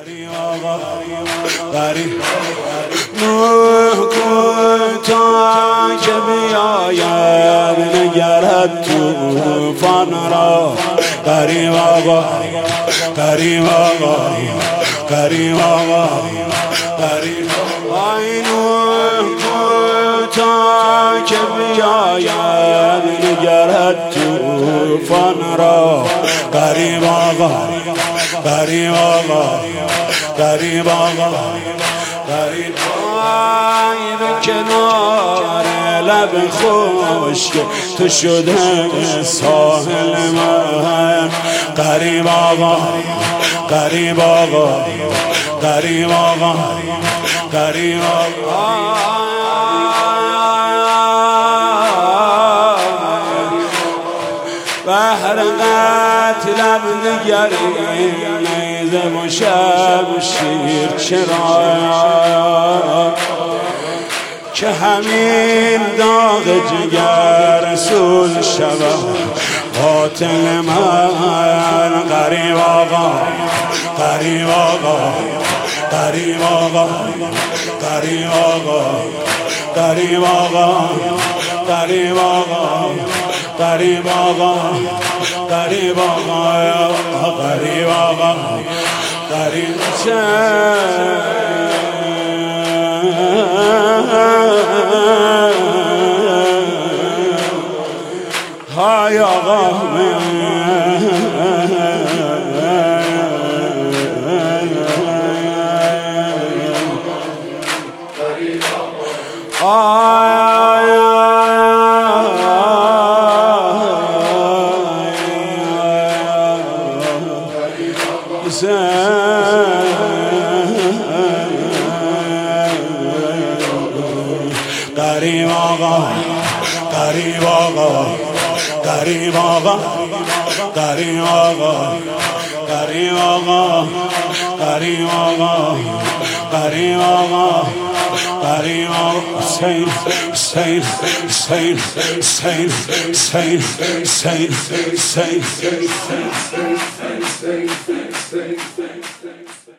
نوح کن تا که بیایم نگرد طوفان را. کریم آقا، کریم آقا، کریم آقا، کریم آقا. نوح کن تا که بیایم نگرد طوفان را. کریم آقا، کریم آقا، کریم آقا، کریم آقا. به کنار لب خشک تو شده ساحل من. کریم آقا، کریم آقا، کریم آقا، کریم آقا. بهر قتلم نگریم نیزه و شمشیر چرا که همین داغ جگر رسول شود قاتل من. کریم آقا، کریم آقا، کریم آقا، کریم آقا، کریم آقا، کریم آقا، کریم آقا، کریم آقا، کریم آقا، کریم های آقا. کریم آقا، کریم آقا، کریم آقا، کریم آقا، کریم آقا، کریم آقا، کریم آقا، کریم آقا. حسین، حسین، حسین، حسین، حسین، حسین، حسین، حسین.